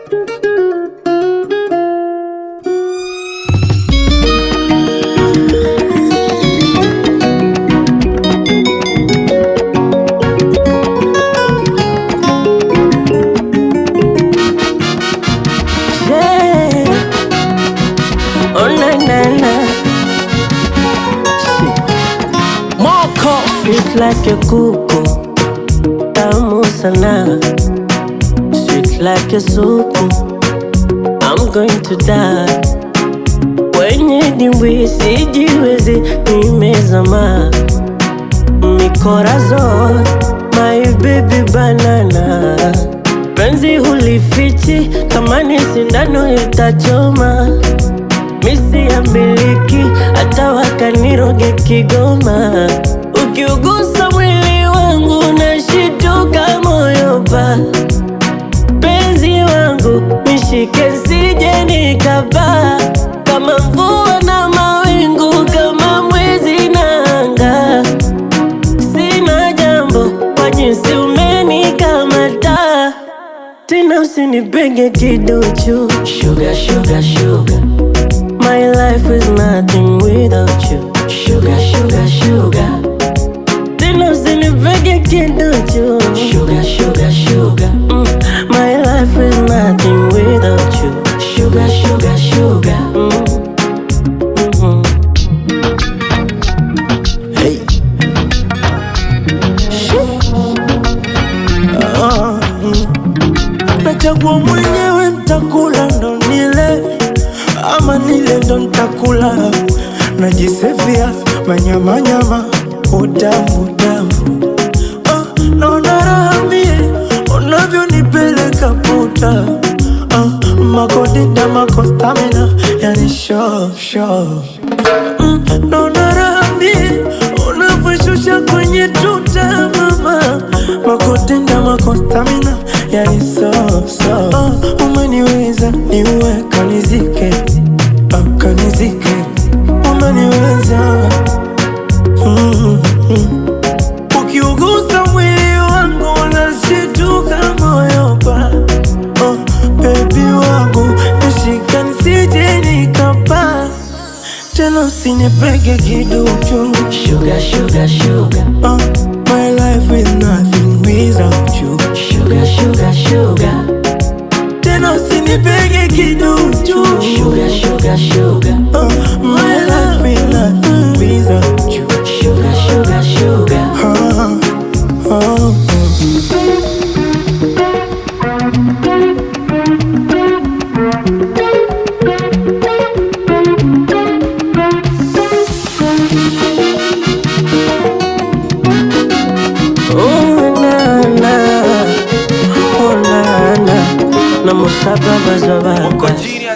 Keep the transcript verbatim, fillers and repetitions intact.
Sweet like a kuku, tamu sana. Sweet like a soup, I'm going to die. Wenye dimbwi sijiwezi, nimezama. Mi corazon, my baby banana. Penzi hulifichi, kama ni sindano itachoma. Misi ya miliki, hata wakaniroge Kigoma. Ukiugusa mwili wangu nashituka moyo pa. Penzi wangu nishike sije nikapaa. Kama mvua na mawingu, kama mwezi na anga. Sina jambo kwa jinsi umenikamata. Tena usinipenge kiduchu. Sugar, sugar, sugar, my life is nothing without you. Sugar, sugar, sugar, tena usinipenge kiduchu. Sugar, sugar, sugar, mm. My life is nothing without you. Sugar, sugar, sugar, mm. Mm-hmm. Hey. Ah, mm. Nachagua mwenyewe nitakula ndo nile ama nile ndo nitakula. Najisevia manyama nyama utamu utamu. Ah, naona raha mie unavyonipeleka puta. Ah, makodinda makostamina yani show show. Mm, naona raha mie unavyoshusha kwenye tuta mama. Makodinda makostamina yani so so. Ah, umeniweza niwe kanizike, ah, kanizike. Umeniweza mm -hmm. Ukiugusa mwili wangu unashituka moyo pa. Oh, baby wangu nishika nisije nikapaa. Tena usinipege kiduchu. Sugar, sugar, sugar, uh, my life is nothing without you. sugar, sugar, sugar, Tena usinipege kiduchu. sugar, sugar, sugar, uh, my life is nothing without you. sugar, sugar, sugar. uh, uh, Oh na na, oh na na, namusaba bazobaka.